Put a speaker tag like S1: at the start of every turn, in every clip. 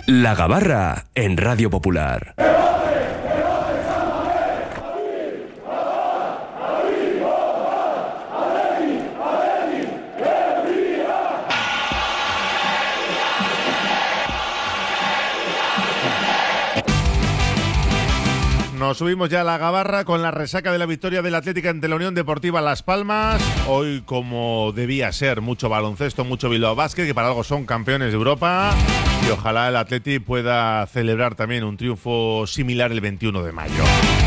S1: La Gabarra en Radio Popular.
S2: Nos subimos ya a la Gabarra con la resaca de la victoria del Atlético ante la Unión Deportiva Las Palmas. Hoy, como debía ser, mucho baloncesto, mucho Bilbao Basket, que para algo son campeones de Europa. Y ojalá el Atleti pueda celebrar también un triunfo similar el 21 de mayo.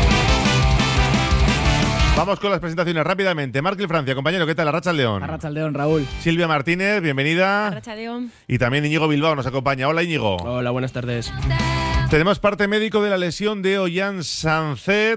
S2: Vamos con las presentaciones rápidamente. Marc Francia, compañero, ¿qué tal? Arratsaldeon.
S3: Arratsaldeon, Raúl.
S2: Silvia Martínez, bienvenida.
S4: Arratsaldeon.
S2: Y también Íñigo Bilbao nos acompaña. Hola, Íñigo.
S5: Hola, buenas tardes.
S2: Tenemos parte médico de la lesión de Ollán Sancet.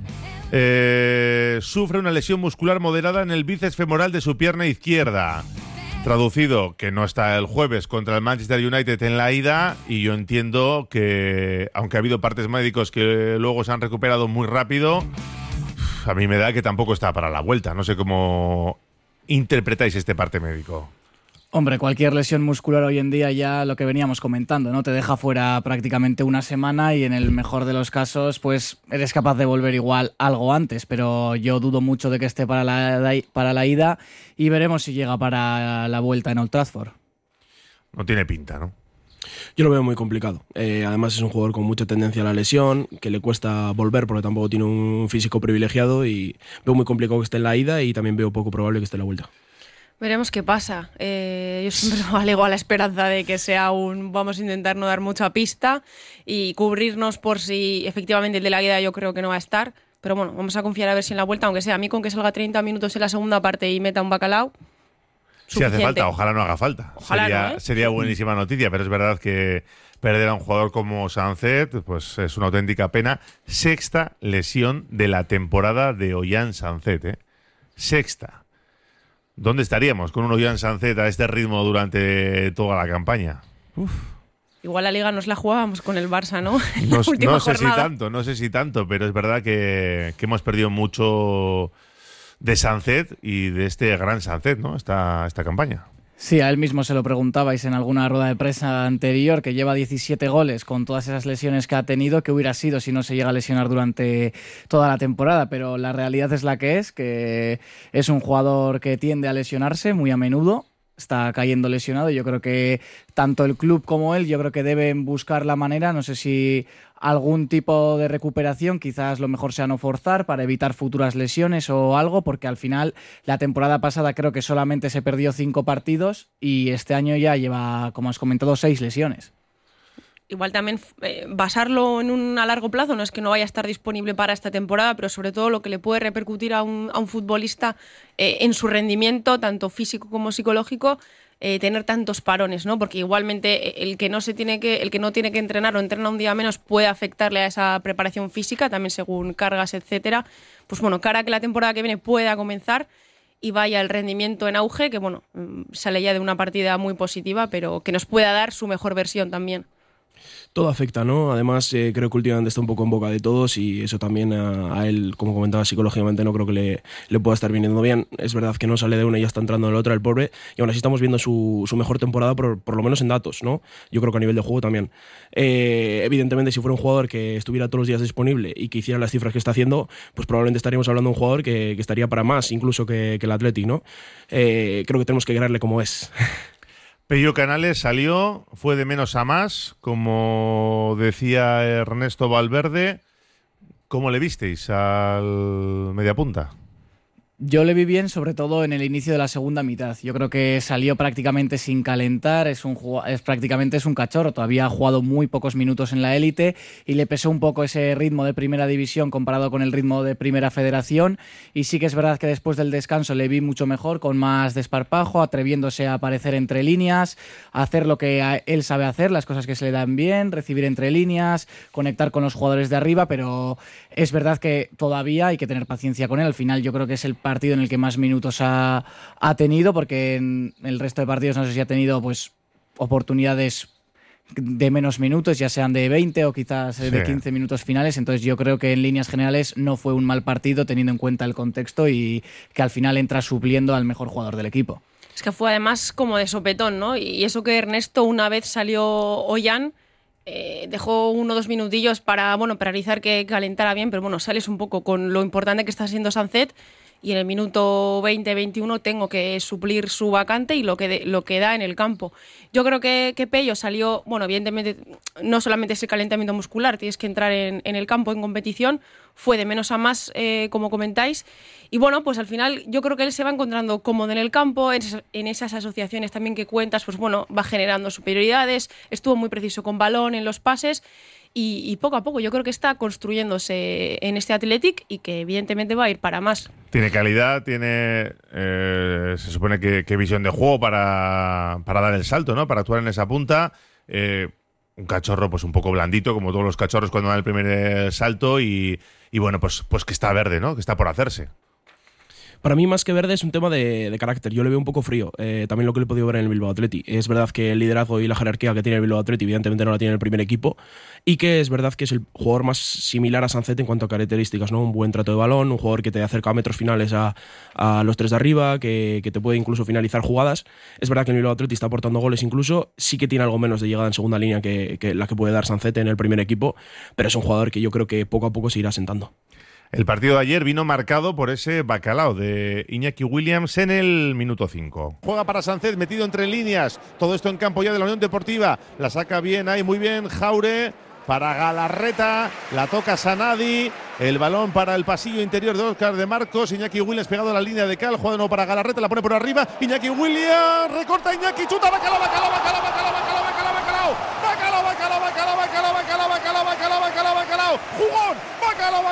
S2: Sufre una lesión muscular moderada en el bíceps femoral de su pierna izquierda. Traducido, que no está el jueves contra el Manchester United en la ida, y yo entiendo que, aunque ha habido partes médicos que luego se han recuperado muy rápido, a mí me da que tampoco está para la vuelta. No sé cómo interpretáis este parte médico.
S3: Hombre, cualquier lesión muscular hoy en día, ya lo que veníamos comentando, ¿no? Te deja fuera prácticamente una semana y en el mejor de los casos, pues eres capaz de volver igual algo antes, pero yo dudo mucho de que esté para la ida y veremos si llega para la vuelta en Old Trafford.
S2: No tiene pinta, ¿no?
S5: Yo lo veo muy complicado. Además es un jugador con mucha tendencia a la lesión, que le cuesta volver porque tampoco tiene un físico privilegiado, y veo muy complicado que esté en la ida y también veo poco probable que esté en la vuelta.
S4: Veremos qué pasa. Yo siempre me alego a la esperanza de que sea vamos a intentar no dar mucha pista y cubrirnos por si efectivamente el de la ida yo creo que no va a estar. Pero bueno, vamos a confiar a ver si en la vuelta, aunque sea a mí con que salga 30 minutos en la segunda parte y meta un bacalao.
S2: Si hace falta, ojalá no haga falta.
S4: Ojalá
S2: sería buenísima noticia, pero es verdad que perder a un jugador como Sancet pues es una auténtica pena. Sexta lesión de la temporada de Ollán Sancet, ¿eh? Sexta. ¿Dónde estaríamos con un Ollán Sancet a este ritmo durante toda la campaña? Uf.
S4: Igual la Liga nos la jugábamos con el Barça, ¿no?
S2: No sé si tanto, pero es verdad que hemos perdido mucho de Sancet y de este gran Sancet, ¿no? Esta campaña.
S3: Sí, a él mismo se lo preguntabais en alguna rueda de prensa anterior, que lleva 17 goles con todas esas lesiones que ha tenido, que hubiera sido si no se llega a lesionar durante toda la temporada, pero la realidad es la que es un jugador que tiende a lesionarse muy a menudo, está cayendo lesionado y yo creo que tanto el club como él, yo creo que deben buscar la manera, no sé si algún tipo de recuperación, quizás lo mejor sea no forzar para evitar futuras lesiones o algo, porque al final la temporada pasada creo que solamente se perdió 5 partidos y este año ya lleva, como has comentado, 6 lesiones.
S4: Igual también basarlo a largo plazo, no es que no vaya a estar disponible para esta temporada, pero sobre todo lo que le puede repercutir a un futbolista en su rendimiento, tanto físico como psicológico, tener tantos parones, ¿no? Porque igualmente el que no tiene que entrenar o entrena un día menos puede afectarle a esa preparación física, también según cargas, etcétera. Pues bueno, cara a que la temporada que viene pueda comenzar y vaya el rendimiento en auge, que bueno, sale ya de una partida muy positiva, pero que nos pueda dar su mejor versión también.
S5: Todo afecta, ¿no? Además, creo que últimamente está un poco en boca de todos y eso también a él, como comentaba, psicológicamente no creo que le pueda estar viniendo bien. Es verdad que no sale de una y ya está entrando en la otra el pobre, y aún así estamos viendo su mejor temporada, por lo menos en datos, ¿no? Yo creo que a nivel de juego también. Evidentemente, si fuera un jugador que estuviera todos los días disponible y que hiciera las cifras que está haciendo, pues probablemente estaríamos hablando de un jugador que estaría para más, incluso que el Athletic, ¿no? Creo que tenemos que quererle como es.
S2: Pello Canales salió, fue de menos a más, como decía Ernesto Valverde. ¿Cómo le visteis al mediapunta?
S3: Yo le vi bien, sobre todo en el inicio de la segunda mitad. Yo creo que salió prácticamente sin calentar, es un cachorro, todavía ha jugado muy pocos minutos en la élite y le pesó un poco ese ritmo de primera división comparado con el ritmo de primera federación, y sí que es verdad que después del descanso le vi mucho mejor, con más desparpajo, atreviéndose a aparecer entre líneas, a hacer lo que él sabe hacer, las cosas que se le dan bien, recibir entre líneas, conectar con los jugadores de arriba, pero es verdad que todavía hay que tener paciencia con él. Al final yo creo que es el partido en el que más minutos ha tenido, porque en el resto de partidos no sé si ha tenido pues oportunidades de menos minutos, ya sean de 20 o quizás de 15 minutos finales. Entonces yo creo que en líneas generales no fue un mal partido, teniendo en cuenta el contexto, y que al final entra supliendo al mejor jugador del equipo.
S4: Es que fue además como de sopetón, ¿no? Y eso que Ernesto, una vez salió Ollán, dejó 1 o 2 minutillos para realizar que calentara bien, pero bueno, sales un poco con lo importante que está siendo Sancet y en el minuto 20-21 tengo que suplir su vacante y lo que da en el campo. Yo creo que Pello salió, evidentemente no solamente ese calentamiento muscular, tienes que entrar en el campo en competición, fue de menos a más, como comentáis, y bueno, pues al final yo creo que él se va encontrando cómodo en el campo, en esas asociaciones también que cuentas, pues bueno, va generando superioridades, estuvo muy preciso con balón en los pases, y poco a poco yo creo que está construyéndose en este Athletic y que evidentemente va a ir para más.
S2: Tiene calidad, tiene, se supone que visión de juego para dar el salto, ¿no? Para actuar en esa punta. Un cachorro pues un poco blandito, como todos los cachorros cuando dan el primer salto y bueno, pues que está verde, ¿no? Que está por hacerse.
S5: Para mí, más que verde, es un tema de carácter. Yo le veo un poco frío. También lo que le he podido ver en el Bilbao Athletic. Es verdad que el liderazgo y la jerarquía que tiene el Bilbao Athletic, evidentemente no la tiene el primer equipo. Y que es verdad que es el jugador más similar a Sancet en cuanto a características, ¿no? Un buen trato de balón, un jugador que te acerca a metros finales a los 3 de arriba, que te puede incluso finalizar jugadas. Es verdad que el Bilbao Athletic está aportando goles incluso. Sí que tiene algo menos de llegada en segunda línea que la que puede dar Sancet en el primer equipo. Pero es un jugador que yo creo que poco a poco se irá sentando.
S2: El partido de ayer vino marcado por ese bacalao de Iñaki Williams en el minuto 5. Juega para Sancet, metido entre líneas. Todo esto en campo ya de la Unión Deportiva. La saca bien ahí, muy bien Jaure. Para Galarreta, la toca Sanadi. El balón para el pasillo interior de Óscar de Marcos. Iñaki Williams pegado a la línea de cal. Juega de nuevo para Galarreta, la pone por arriba. Iñaki Williams, recorta Iñaki, chuta, bacalao. Jugón, bacalao.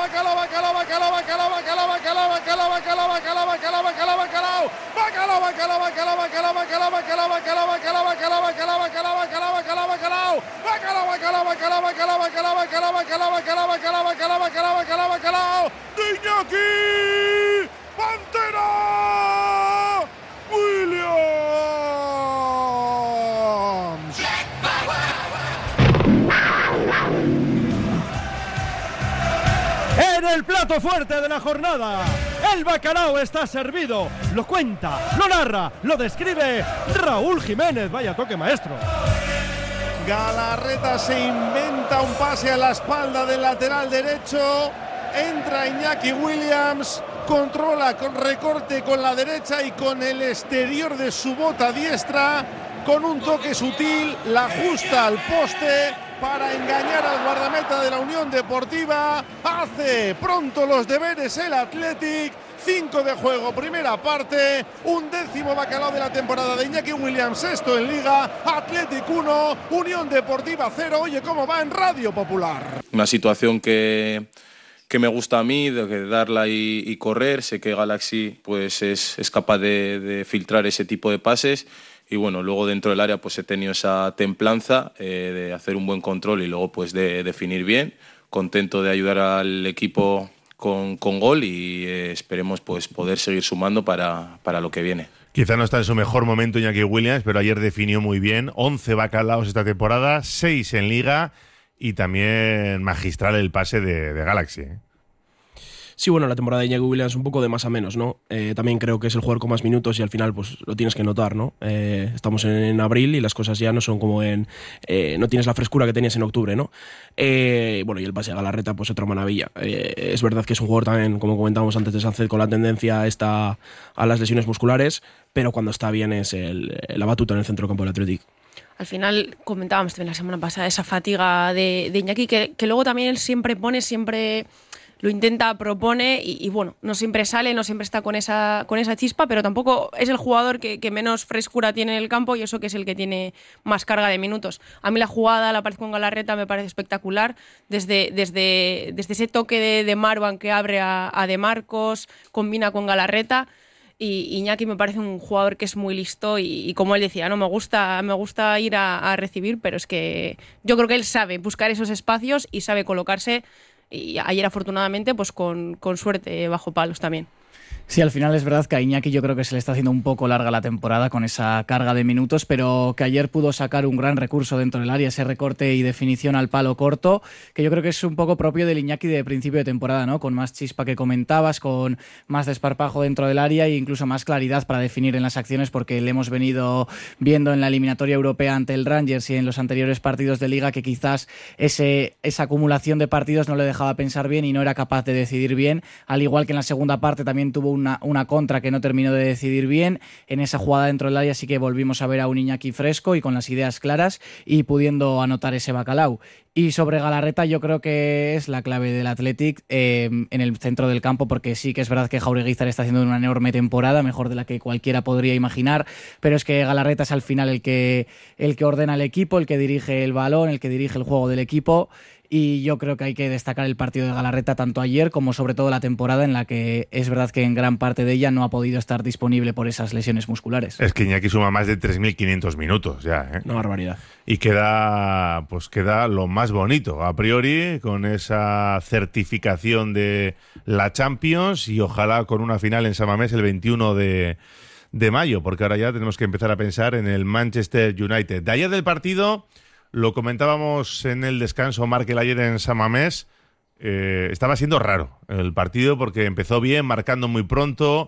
S2: Iñaki Pantera Williams.
S6: En el plato fuerte de la jornada, el bacalao está servido. Lo cuenta, lo narra, lo describe Raúl Jiménez. Vaya toque maestro.
S2: Galarreta se inventa un pase a la espalda del lateral derecho. Entra Iñaki Williams, controla con recorte con la derecha y con el exterior de su bota diestra. Con un toque sutil, la ajusta al poste para engañar al guardameta de la Unión Deportiva. Hace pronto los deberes el Athletic. 5 de juego, primera parte. 11º bacalao de la temporada de Iñaki Williams, sexto en Liga. Athletic 1, Unión Deportiva 0. Oye, ¿cómo va en Radio Popular?
S7: Una situación que me gusta a mí, de darla y correr. Sé que Galaxy pues es capaz de filtrar ese tipo de pases. Y bueno, luego dentro del área pues he tenido esa templanza de hacer un buen control y luego pues de definir bien. Contento de ayudar al equipo con gol y esperemos pues poder seguir sumando para lo que viene.
S2: Quizá no está en su mejor momento Iñaki Williams, pero ayer definió muy bien. 11 bacalaos esta temporada, 6 en Liga y también magistral el pase de Galaxy.
S5: Sí, bueno, la temporada de Iñaki Williams un poco de más a menos, ¿no? También creo que es el jugador con más minutos y al final pues lo tienes que notar, ¿no? Estamos en abril y las cosas ya no son como no tienes la frescura que tenías en octubre, ¿no? Bueno, y el pase a Galarreta, pues otra maravilla. Es verdad que es un jugador también, como comentábamos antes de Sancet, con la tendencia a las lesiones musculares, pero cuando está bien es la batuta en el centro campo del Athletic.
S4: Al final, comentábamos también la semana pasada esa fatiga de Iñaki, que luego también él siempre lo intenta, propone y bueno, no siempre sale, no siempre está con esa chispa, pero tampoco es el jugador que menos frescura tiene en el campo y eso que es el que tiene más carga de minutos. A mí la jugada, la parte con Galarreta me parece espectacular, desde ese toque de Marwan que abre a De Marcos, combina con Galarreta. Y Iñaki me parece un jugador que es muy listo y como él decía, no me gusta ir a recibir, pero es que yo creo que él sabe buscar esos espacios y sabe colocarse. Y ayer afortunadamente pues con suerte bajo palos también.
S3: Sí, al final es verdad que a Iñaki yo creo que se le está haciendo un poco larga la temporada con esa carga de minutos, pero que ayer pudo sacar un gran recurso dentro del área, ese recorte y definición al palo corto, que yo creo que es un poco propio del Iñaki de principio de temporada, ¿no? Con más chispa que comentabas, con más desparpajo dentro del área e incluso más claridad para definir en las acciones, porque le hemos venido viendo en la eliminatoria europea ante el Rangers y en los anteriores partidos de Liga que quizás esa acumulación de partidos no le dejaba pensar bien y no era capaz de decidir bien, al igual que en la segunda parte también tuvo una contra que no terminó de decidir bien. En esa jugada dentro del área sí que volvimos a ver a un Iñaki fresco y con las ideas claras y pudiendo anotar ese bacalao. Y sobre Galarreta yo creo que es la clave del Athletic en el centro del campo, porque sí que es verdad que Jaureguizar está haciendo una enorme temporada, mejor de la que cualquiera podría imaginar, pero es que Galarreta es al final el que ordena el equipo, el que dirige el balón, el que dirige el juego del equipo. Y yo creo que hay que destacar el partido de Galarreta tanto ayer como sobre todo la temporada, en la que es verdad que en gran parte de ella no ha podido estar disponible por esas lesiones musculares.
S2: Es que Iñaki suma más de 3.500 minutos ya, ¿eh?
S5: Una barbaridad.
S2: Y queda lo más bonito, a priori, con esa certificación de la Champions y ojalá con una final en San Mamés el 21 de mayo, porque ahora ya tenemos que empezar a pensar en el Manchester United. De ayer del partido... Lo comentábamos en el descanso, Markel, ayer en San Mamés. Estaba siendo raro el partido porque empezó bien, marcando muy pronto,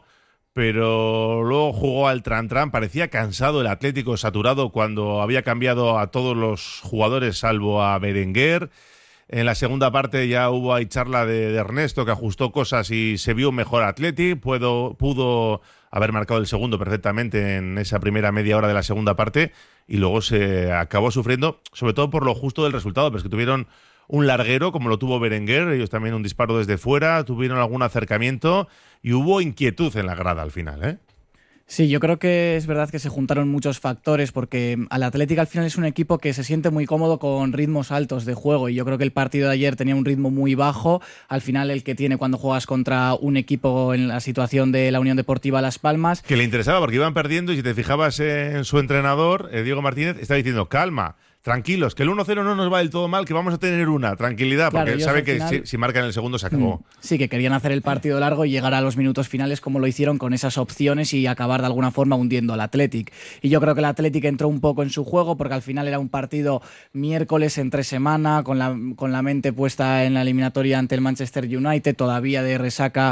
S2: pero luego jugó al tran-tran. Parecía cansado el Atlético, saturado cuando había cambiado a todos los jugadores, salvo a Berenguer. En la segunda parte ya hubo ahí charla de Ernesto, que ajustó cosas y se vio mejor Athletic. Pudo haber marcado el segundo perfectamente en esa primera media hora de la segunda parte y luego se acabó sufriendo, sobre todo por lo justo del resultado, pero es que tuvieron un larguero como lo tuvo Berenguer, ellos también un disparo desde fuera, tuvieron algún acercamiento y hubo inquietud en la grada al final, ¿eh?
S3: Sí, yo creo que es verdad que se juntaron muchos factores, porque al Athletic al final es un equipo que se siente muy cómodo con ritmos altos de juego, y yo creo que el partido de ayer tenía un ritmo muy bajo. Al final el que tiene cuando juegas contra un equipo en la situación de la Unión Deportiva Las Palmas. Que
S2: le interesaba porque iban perdiendo y si te fijabas en su entrenador, Diego Martínez, estaba diciendo calma, tranquilos, que el 1-0 no nos va del todo mal, que vamos a tener tranquilidad, claro, porque sabe que final, si marcan el segundo se acabó.
S3: Sí, que querían hacer el partido largo y llegar a los minutos finales como lo hicieron con esas opciones y acabar de alguna forma hundiendo al Athletic. Y yo creo que el Athletic entró un poco en su juego porque al final era un partido miércoles entre semana, con la mente puesta en la eliminatoria ante el Manchester United, todavía de resaca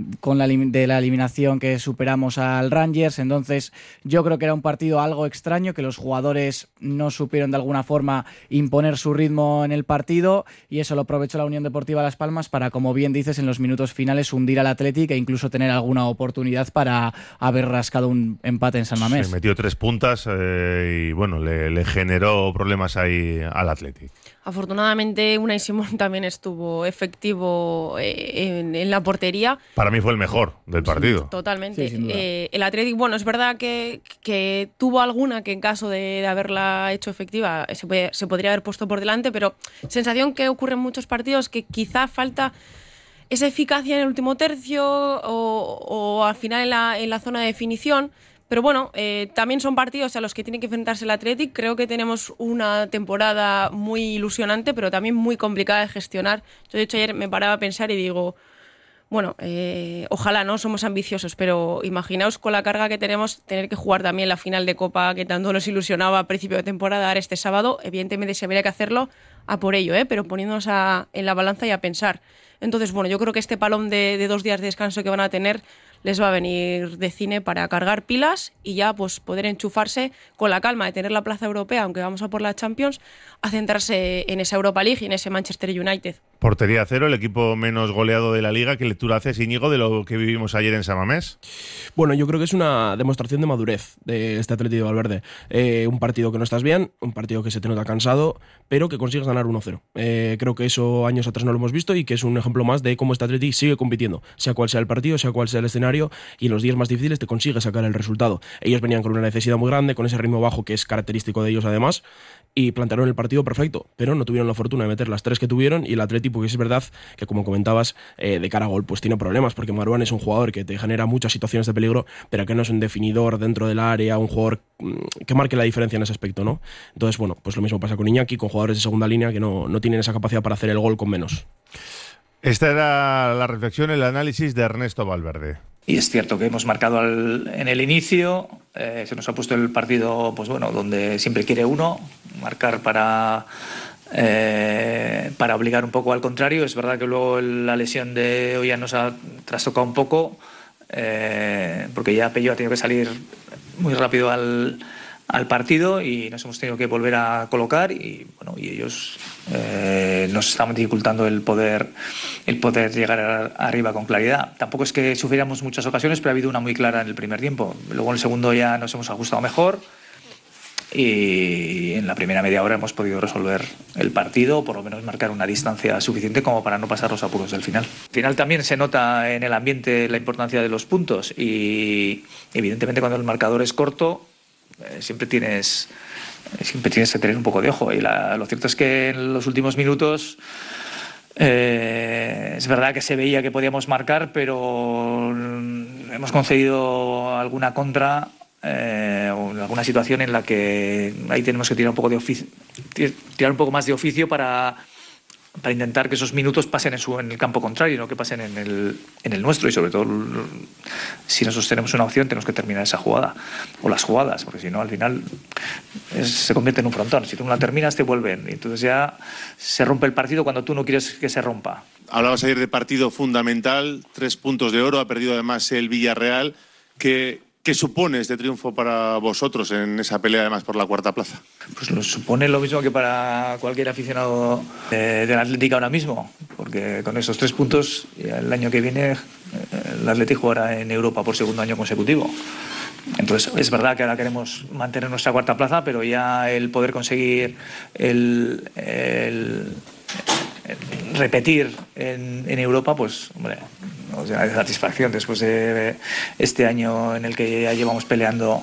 S3: de la eliminación que superamos al Rangers. Entonces yo creo que era un partido algo extraño, que los jugadores no supieron de alguna forma imponer su ritmo en el partido, y eso lo aprovechó la Unión Deportiva Las Palmas para, como bien dices, en los minutos finales hundir al Athletic e incluso tener alguna oportunidad para haber rascado un empate en San Mamés.
S2: Se metió 3 puntas y bueno, le generó problemas ahí al Athletic.
S4: Afortunadamente Unai Simón también estuvo efectivo en la portería.
S2: Para mí fue el mejor del partido.
S4: Totalmente.
S3: Sí, sin duda.
S4: El Athletic, bueno, es verdad que tuvo alguna que en caso de haberla hecho efectiva se podría haber puesto por delante, pero sensación que ocurre en muchos partidos que quizá falta esa eficacia en el último tercio o al final en la zona de definición. Pero bueno, también son partidos a los que tiene que enfrentarse el Athletic. Creo que tenemos una temporada muy ilusionante, pero también muy complicada de gestionar. Yo, de hecho, ayer me paraba a pensar y digo, bueno, ojalá no somos ambiciosos, pero imaginaos con la carga que tenemos tener que jugar también la final de Copa que tanto nos ilusionaba a principio de temporada, ahora este sábado. Evidentemente se habría que hacerlo a por ello, pero poniéndonos en la balanza y a pensar. Entonces, bueno, yo creo que este palón de 2 días de descanso que van a tener les va a venir de cine para cargar pilas y ya pues poder enchufarse con la calma de tener la plaza europea, aunque vamos a por la Champions, a centrarse en esa Europa League y en ese Manchester United.
S2: Portería 0, el equipo menos goleado de la Liga. ¿Qué lectura haces, Íñigo, de lo que vivimos ayer en San Mamés?
S5: Bueno, yo creo que es una demostración de madurez de este Athletic de Valverde. Un partido que no estás bien, un partido que se te nota cansado, pero que consigues ganar 1-0. Creo que eso años atrás no lo hemos visto y que es un ejemplo más de cómo este Athletic sigue compitiendo, sea cual sea el partido, sea cual sea el escenario, y en los días más difíciles te consigue sacar el resultado. Ellos venían con una necesidad muy grande, con ese ritmo bajo que es característico de ellos además, y plantearon el partido perfecto, pero no tuvieron la fortuna de meter las 3 que tuvieron, y el Athletic, porque es verdad que, como comentabas, de cara a gol pues tiene problemas, porque Marouane es un jugador que te genera muchas situaciones de peligro, pero que no es un definidor dentro del área, un jugador que marque la diferencia en ese aspecto, ¿no? Entonces, bueno, pues lo mismo pasa con Iñaki, con jugadores de segunda línea que no tienen esa capacidad para hacer el gol con menos.
S2: Esta era la reflexión, el análisis de Ernesto Valverde.
S8: Y es cierto que hemos marcado en el inicio, se nos ha puesto el partido, pues bueno, donde siempre quiere uno, marcar para obligar un poco al contrario. Es verdad que luego la lesión de Ollán nos ha trastocado un poco, porque ya Pello ha tenido que salir muy rápido al partido y nos hemos tenido que volver a colocar y bueno, y ellos nos estaban dificultando el poder llegar arriba con claridad. Tampoco es que sufriéramos muchas ocasiones, pero ha habido una muy clara en el primer tiempo. Luego en el segundo ya nos hemos ajustado mejor y en la primera media hora hemos podido resolver el partido, o por lo menos marcar una distancia suficiente como para no pasar los apuros del final. Al final también se nota en el ambiente la importancia de los puntos y evidentemente cuando el marcador es corto siempre tienes que tener un poco de ojo. Y lo cierto es que en los últimos minutos es verdad que se veía que podíamos marcar, pero hemos concedido alguna contra o alguna situación en la que ahí tenemos que tirar un poco más de oficio para intentar que esos minutos pasen en el campo contrario, no que pasen en el nuestro, y sobre todo si nosotros tenemos una opción tenemos que terminar esa jugada o las jugadas, porque si no al final se convierte en un frontón. Si tú no la terminas te vuelven y entonces ya se rompe el partido cuando tú no quieres que se rompa.
S9: Hablabas ayer de partido fundamental, 3 puntos de oro, ha perdido además el Villarreal. ¿Qué supone este triunfo para vosotros en esa pelea además por la cuarta plaza?
S8: Pues lo supone lo mismo que para cualquier aficionado del Athletic ahora mismo, porque con esos 3 puntos el año que viene el Athletic jugará en Europa por segundo año consecutivo. Entonces es verdad que ahora queremos mantener nuestra cuarta plaza, pero ya el poder conseguir repetir en Europa, pues hombre, nos llena de satisfacción después de este año en el que ya llevamos peleando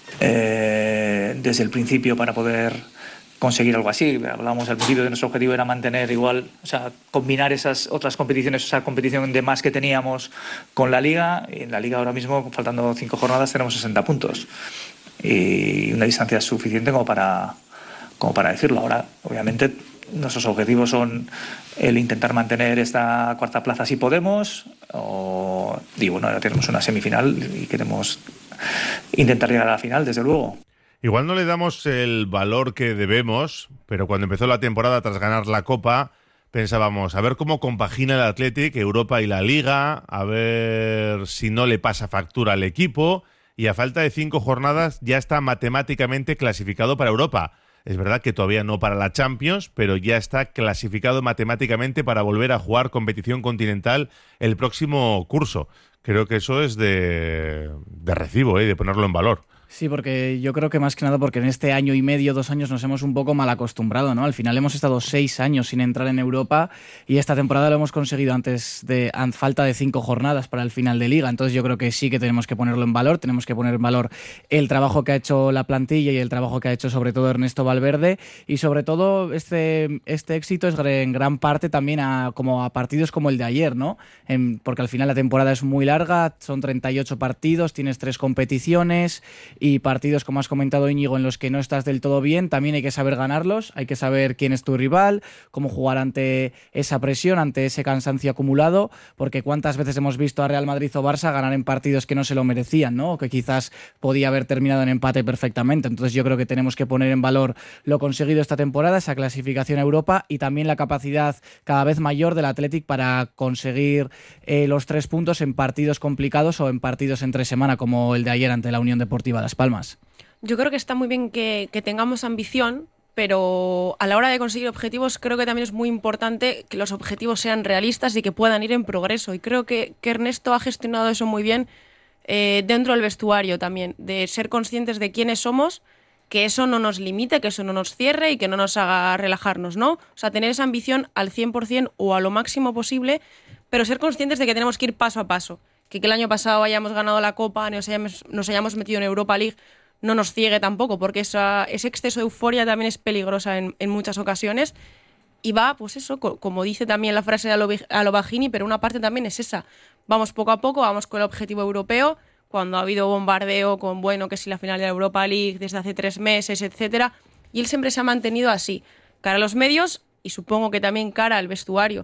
S8: desde el principio para poder conseguir algo así. Hablábamos al principio de nuestro objetivo era mantener igual, o sea, combinar esas otras competiciones, esa competición de más que teníamos con la Liga. Y en la Liga ahora mismo, faltando 5 jornadas, tenemos 60 puntos y una distancia suficiente como para decirlo. Ahora, obviamente, nuestros objetivos son el intentar mantener esta cuarta plaza si podemos, y bueno, ahora tenemos una semifinal y queremos intentar llegar a la final, desde luego.
S2: Igual no le damos el valor que debemos, pero cuando empezó la temporada tras ganar la Copa pensábamos a ver cómo compagina el Athletic, Europa y la Liga, a ver si no le pasa factura al equipo, y a falta de 5 jornadas ya está matemáticamente clasificado para Europa. Es verdad que todavía no para la Champions, pero ya está clasificado matemáticamente para volver a jugar competición continental el próximo curso. Creo que eso es de recibo, de ponerlo en valor.
S3: Sí, porque yo creo que más que nada porque en este año y medio, 2 años, nos hemos un poco mal acostumbrado, ¿no? Al final hemos estado 6 años sin entrar en Europa y esta temporada lo hemos conseguido a falta de 5 jornadas para el final de Liga. Entonces yo creo que sí que tenemos que ponerlo en valor, tenemos que poner en valor el trabajo que ha hecho la plantilla y el trabajo que ha hecho sobre todo Ernesto Valverde, y sobre todo este éxito es en gran parte también a partidos como el de ayer, ¿no? Porque al final la temporada es muy larga, son 38 partidos, tienes 3 competiciones y partidos, como has comentado, Íñigo, en los que no estás del todo bien. También hay que saber ganarlos, hay que saber quién es tu rival, cómo jugar ante esa presión, ante ese cansancio acumulado, porque cuántas veces hemos visto a Real Madrid o Barça ganar en partidos que no se lo merecían, ¿no? O que quizás podía haber terminado en empate perfectamente. Entonces yo creo que tenemos que poner en valor lo conseguido esta temporada, esa clasificación a Europa, y también la capacidad cada vez mayor del Athletic para conseguir los 3 puntos en partidos complicados o en partidos entre semana como el de ayer ante la Unión Deportiva Las Palmas.
S4: Yo creo que está muy bien que tengamos ambición, pero a la hora de conseguir objetivos creo que también es muy importante que los objetivos sean realistas y que puedan ir en progreso. Y creo que Ernesto ha gestionado eso muy bien dentro del vestuario también, de ser conscientes de quiénes somos, que eso no nos limite, que eso no nos cierre y que no nos haga relajarnos, ¿no? O sea, tener esa ambición al 100% o a lo máximo posible, pero ser conscientes de que tenemos que ir paso a paso. Que el año pasado hayamos ganado la Copa, nos hayamos metido en Europa League, no nos ciegue tampoco, porque ese exceso de euforia también es peligrosa en muchas ocasiones. Y va, pues eso, como dice también la frase de Alovagini, pero una parte también es esa. Vamos poco a poco, vamos con el objetivo europeo. Cuando ha habido bombardeo con, bueno, que si la final de la Europa League desde hace 3 meses, etcétera. Y él siempre se ha mantenido así, cara a los medios y supongo que también cara al vestuario.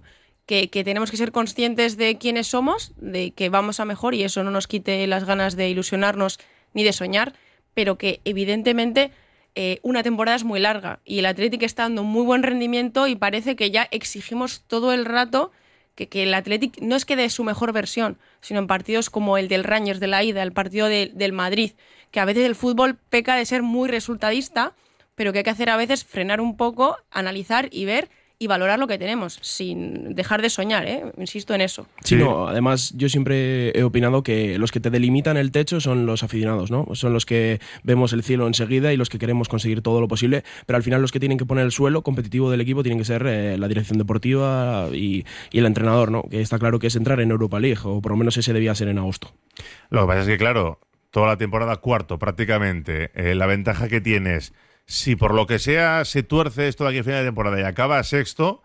S4: que tenemos que ser conscientes de quiénes somos, de que vamos a mejor y eso no nos quite las ganas de ilusionarnos ni de soñar, pero que evidentemente una temporada es muy larga y el Athletic está dando muy buen rendimiento y parece que ya exigimos todo el rato que el Athletic no es que dé su mejor versión, sino en partidos como el del Rangers de la ida, el partido del Madrid, que a veces el fútbol peca de ser muy resultadista, pero que hay que hacer a veces frenar un poco, analizar y ver y valorar lo que tenemos, sin dejar de soñar, insisto en eso.
S5: Sí, no, además yo siempre he opinado que los que te delimitan el techo son los aficionados, ¿no? Son los que vemos el cielo enseguida y los que queremos conseguir todo lo posible, pero al final los que tienen que poner el suelo competitivo del equipo tienen que ser la dirección deportiva y el entrenador, ¿no? Que está claro que es entrar en Europa League, o por lo menos ese debía ser en agosto.
S2: Lo que pasa es que, claro, toda la temporada cuarto prácticamente, la ventaja que tienes, si por lo que sea se tuerce esto de aquí a final de temporada y acaba sexto,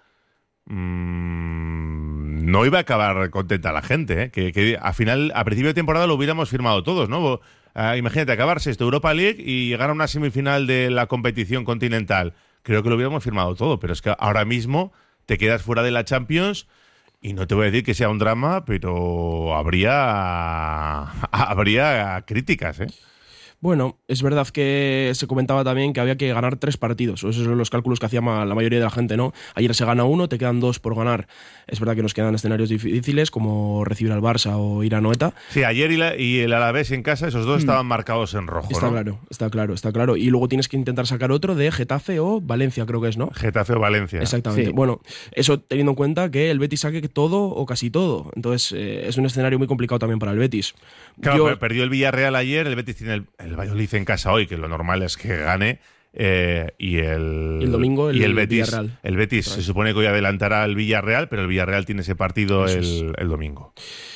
S2: no iba a acabar contenta la gente, ¿eh? Que a principio de temporada lo hubiéramos firmado todos, ¿no? Imagínate, acabar sexto Europa League y llegar a una semifinal de la competición continental. Creo que lo hubiéramos firmado todo, pero es que ahora mismo te quedas fuera de la Champions y no te voy a decir que sea un drama, pero habría críticas, ¿eh?
S5: Bueno, es verdad que se comentaba también que había que ganar 3 partidos. Esos son los cálculos que hacía la mayoría de la gente, ¿no? Ayer se gana 1, te quedan 2 por ganar. Es verdad que nos quedan escenarios difíciles, como recibir al Barça o ir a Anoeta.
S2: Sí, ayer y el Alavés en casa, esos dos estaban marcados en rojo,
S5: está,
S2: ¿no?
S5: Está claro. Y luego tienes que intentar sacar otro de Getafe o Valencia, creo que es, ¿no?
S2: Getafe o Valencia.
S5: Exactamente.
S3: Sí.
S5: Bueno, eso teniendo en cuenta que el Betis saque todo o casi todo. Entonces, es un escenario muy complicado también para el Betis.
S2: Claro, pero perdió el Villarreal ayer, el Betis tiene el Valladolid en casa hoy, que lo normal es que gane, y el
S5: domingo
S2: el Betis,
S5: Villarreal.
S2: El Betis se supone que hoy adelantará al Villarreal, pero el Villarreal tiene ese partido el domingo.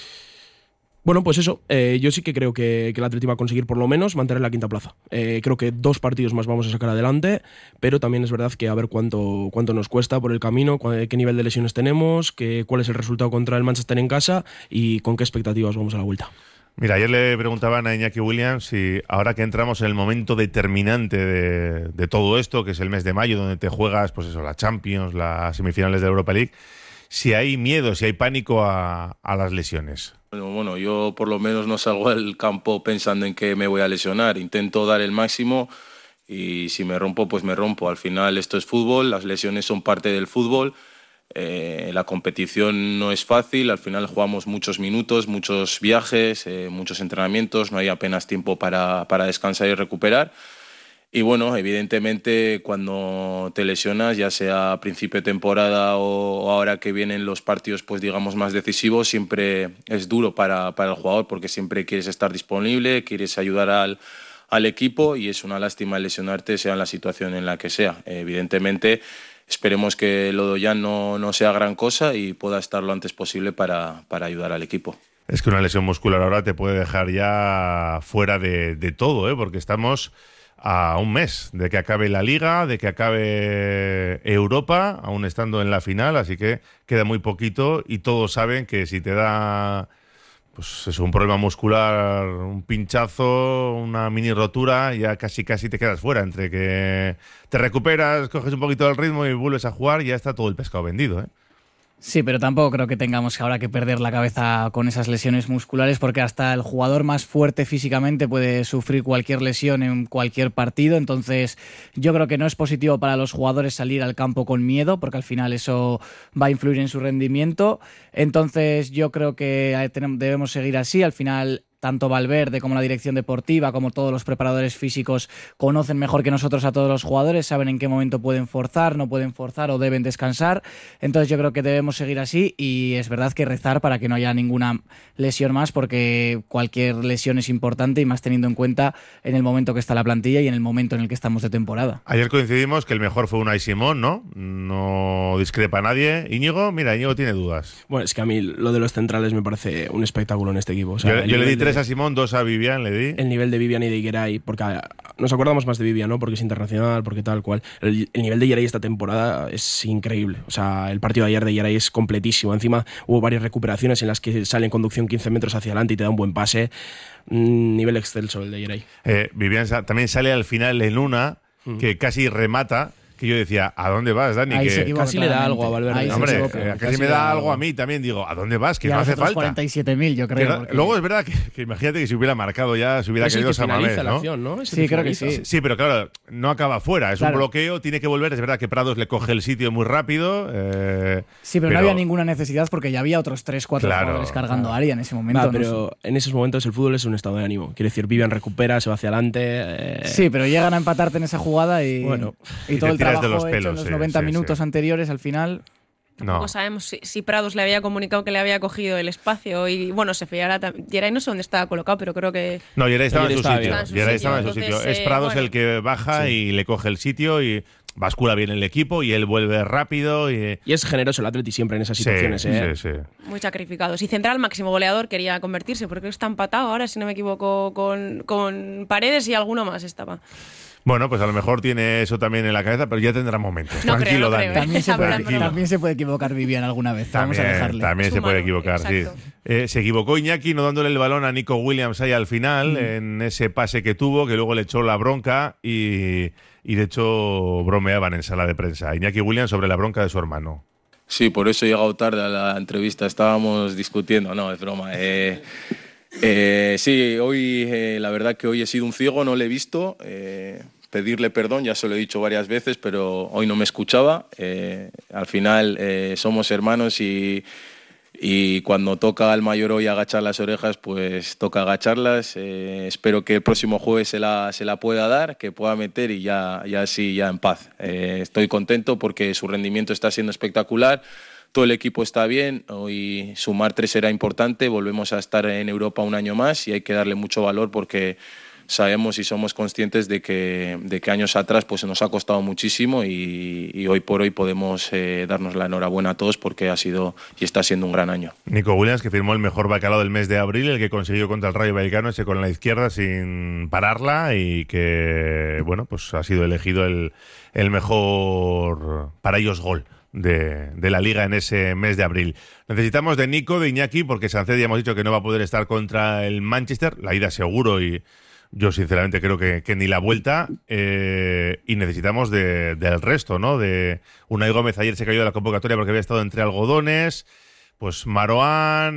S5: Bueno, pues eso, yo sí que creo que el Atleti va a conseguir por lo menos mantener la quinta plaza. Creo que 2 partidos más vamos a sacar adelante, pero también es verdad que a ver cuánto nos cuesta por el camino, qué nivel de lesiones tenemos, cuál es el resultado contra el Manchester en casa y con qué expectativas vamos a la vuelta.
S2: Mira, ayer le preguntaban a Iñaki Williams si ahora que entramos en el momento determinante de todo esto, que es el mes de mayo, donde te juegas pues eso, la Champions, las semifinales de la Europa League, si hay miedo, si hay pánico a las lesiones.
S7: Bueno, yo por lo menos no salgo al campo pensando en que me voy a lesionar. Intento dar el máximo y si me rompo, pues me rompo. Al final esto es fútbol, las lesiones son parte del fútbol. La competición no es fácil, al final jugamos muchos minutos, muchos viajes, muchos entrenamientos, no hay apenas tiempo para descansar y recuperar. Y bueno, evidentemente cuando te lesionas, ya sea a principio de temporada o ahora que vienen los partidos pues digamos más decisivos, siempre es duro para el jugador porque siempre quieres estar disponible, quieres ayudar al equipo y es una lástima lesionarte sea en la situación en la que sea. Evidentemente esperemos que lo de Ollán no sea gran cosa y pueda estar lo antes posible para ayudar al equipo.
S2: Es que una lesión muscular ahora te puede dejar ya fuera de todo, ¿eh? Porque estamos a un mes de que acabe la Liga, de que acabe Europa, aún estando en la final, así que queda muy poquito y todos saben que si te da pues es un problema muscular, un pinchazo, una mini rotura, ya casi te quedas fuera. Entre que te recuperas, coges un poquito del ritmo y vuelves a jugar, ya está todo el pescado vendido, ¿eh?
S3: Sí, pero tampoco creo que tengamos ahora que perder la cabeza con esas lesiones musculares, porque hasta el jugador más fuerte físicamente puede sufrir cualquier lesión en cualquier partido. Entonces yo creo que no es positivo para los jugadores salir al campo con miedo, porque al final eso va a influir en su rendimiento. Entonces yo creo que debemos seguir así. Al final tanto Valverde como la dirección deportiva, como todos los preparadores físicos, conocen mejor que nosotros a todos los jugadores, saben en qué momento pueden forzar, no pueden forzar o deben descansar. Entonces yo creo que debemos seguir así y es verdad que rezar para que no haya ninguna lesión más, porque cualquier lesión es importante y más teniendo en cuenta en el momento que está la plantilla y en el momento en el que estamos de temporada.
S2: Ayer coincidimos que el mejor fue Unai Simón, ¿no? No discrepa nadie. Íñigo, mira, Íñigo tiene dudas.
S5: Bueno, es que a mí lo de los centrales me parece un espectáculo en este equipo. O sea,
S2: yo le di 3 a Simón, 2 a Vivian, le di.
S5: El nivel de Vivian y de Higueray, porque nos acordamos más de Vivian, ¿no? Porque es internacional, porque tal cual. El nivel de Higueray esta temporada es increíble. O sea, el partido de ayer de Higueray es completísimo. Encima hubo varias recuperaciones en las que sale en conducción 15 metros hacia adelante y te da un buen pase. Nivel excelso el de Higueray.
S2: Vivian también sale al final en una que casi remata que yo decía, ¿a dónde vas, Dani?
S3: Ahí
S2: Que
S3: se equivoca
S5: casi le da algo a Valverde.
S3: Ahí se
S2: hombre,
S3: equivoca.
S2: casi me da algo a mí también. Digo, ¿a dónde vas? Que
S3: Y a
S2: no hace
S3: los otros
S2: falta.
S3: 47.000, yo creo. porque-
S2: Luego es verdad que imagínate que si hubiera marcado ya, se hubiera
S5: Es el
S2: querido
S5: que
S2: San
S5: finaliza
S2: Mamés,
S5: la
S2: ¿no?
S5: acción, ¿no? Es el
S3: Sí, creo que
S5: finaliza.
S3: sí.
S2: Sí, pero claro, no acaba fuera. Es
S3: Claro.
S2: un bloqueo, tiene que volver. Es verdad que Prados le coge el sitio muy rápido.
S3: Sí, pero no había ninguna necesidad porque ya había otros 3-4
S2: Claro,
S3: jugadores cargando área en ese momento.
S5: Va,
S3: no
S5: pero en esos momentos el fútbol es un estado de ánimo. Quiere decir, Vivian recupera, se va hacia adelante.
S3: Sí, pero llegan a empatarte en esa jugada y,
S5: Bueno,
S3: y
S2: y
S3: todo
S2: te
S3: el
S2: tiras
S3: trabajo
S2: de los
S3: hecho
S2: pelos,
S3: en los
S2: sí,
S3: 90
S2: sí,
S3: minutos
S2: sí.
S3: anteriores, al final.
S2: No.
S4: Tampoco sabemos si Prados le había comunicado que le había cogido el espacio y bueno, se fiará. Geray no sé dónde estaba colocado, pero creo que
S2: No, Geray estaba en su
S5: Estaba
S2: sitio.
S5: bien.
S2: Geray estaba en su
S4: Entonces,
S2: sitio. Es Prados
S4: bueno.
S2: el que baja y le coge el sitio y bascula bien el equipo y él vuelve rápido. Y
S5: Y es generoso el Atleti siempre en esas situaciones.
S2: sí, sí.
S4: muy sacrificados. Y central, máximo goleador, quería convertirse, porque creo que está empatado ahora, si no me equivoco, con Paredes y alguno más estaba.
S2: Bueno, pues a lo mejor tiene eso también en la cabeza, pero ya tendrá momentos.
S4: No
S2: Tranquilo,
S4: creo, no
S2: Dani.
S4: creo.
S3: También se, puede,
S2: Tranquilo.
S3: también se puede equivocar Vivian alguna vez. Vamos a dejarle.
S2: También
S4: Es
S2: se puede
S4: humano,
S2: equivocar,
S4: exacto.
S2: sí. Se equivocó Iñaki no dándole el balón a Nico Williams ahí al final, en ese pase que tuvo, que luego le echó la bronca y de hecho bromeaban en sala de prensa. Iñaki Williams sobre la bronca de su hermano.
S7: Sí, por eso he llegado tarde a la entrevista. Estábamos discutiendo. No, es broma. Sí, hoy la verdad que hoy he sido un ciego, no le he visto. Pedirle perdón, ya se lo he dicho varias veces, pero hoy no me escuchaba. Al final somos hermanos y cuando toca al mayor hoy agachar las orejas, pues toca agacharlas. Espero que el próximo jueves se la pueda dar, que pueda meter y ya así, ya en paz. Estoy contento porque su rendimiento está siendo espectacular. Todo el equipo está bien, hoy sumar 3 era importante, volvemos a estar en Europa un año más y hay que darle mucho valor porque sabemos y somos conscientes de que años atrás pues nos ha costado muchísimo y hoy por hoy podemos darnos la enhorabuena a todos porque ha sido y está siendo un gran año.
S2: Nico Williams, que firmó el mejor bacalao del mes de abril, el que consiguió contra el Rayo Vallecano, ese con la izquierda sin pararla y que, bueno, pues ha sido elegido el mejor para ellos gol de la Liga en ese mes de abril. Necesitamos de Nico, de Iñaki, porque Sánchez ya hemos dicho que no va a poder estar contra el Manchester, la ida seguro y yo sinceramente creo que ni la vuelta, y necesitamos del resto, ¿no? De Unai Gómez ayer se cayó de la convocatoria porque había estado entre algodones, pues Marouane,